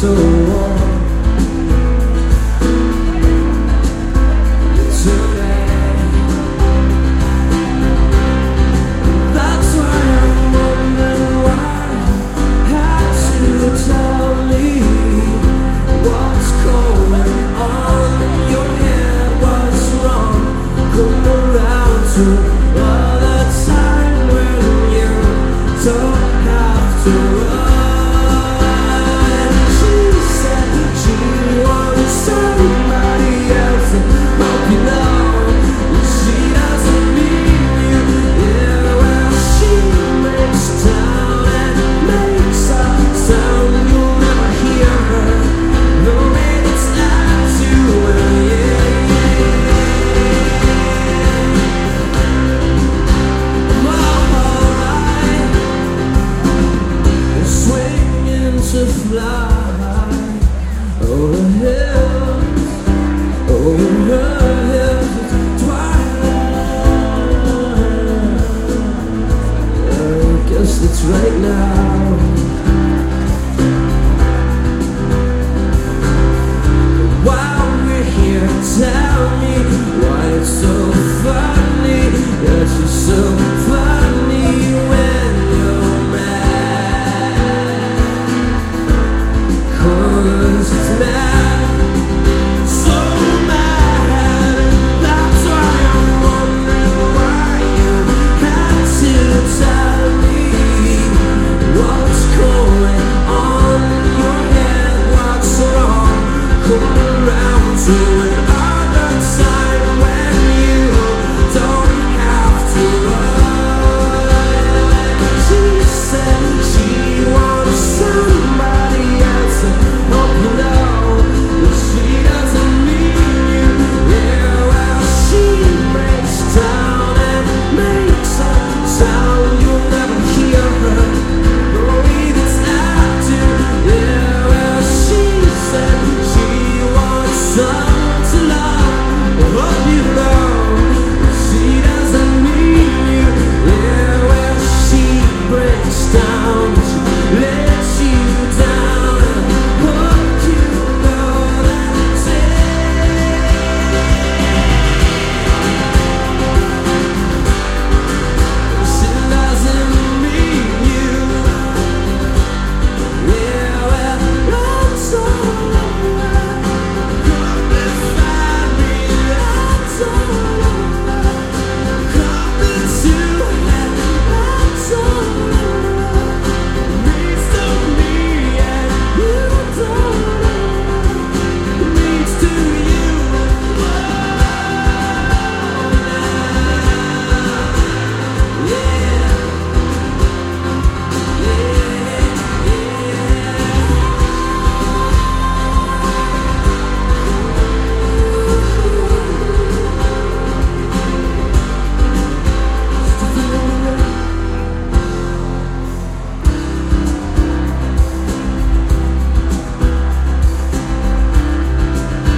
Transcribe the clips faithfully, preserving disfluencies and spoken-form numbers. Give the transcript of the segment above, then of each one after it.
so warm. To fly over hills, over hills, twilight. I guess it's right now. While we're here, tell me why it's so funny that you're so funny when you're mad. Cause it's mad, so mad. That's why I'm wondering why you had to tell me what's going on in your head, what's wrong. Come around to another time when you don't have to run. She said she wants somebody else to help you know that she doesn't need you. Yeah, well, she breaks down and makes a sound you'll never hear her. The way that's acting. Yeah, well, she said she wants someone to love. I hope you know that she doesn't need you. Yeah, well, she breaks down, she lets you down, and hope you know that's it. She doesn't need you. Yeah, well, that's alright. Come and find me, that's alright. Come into that, that's alright. Means to me and you don't know. Means to you. Oh, yeah. Yeah.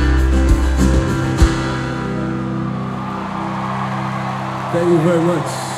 Thank you very much.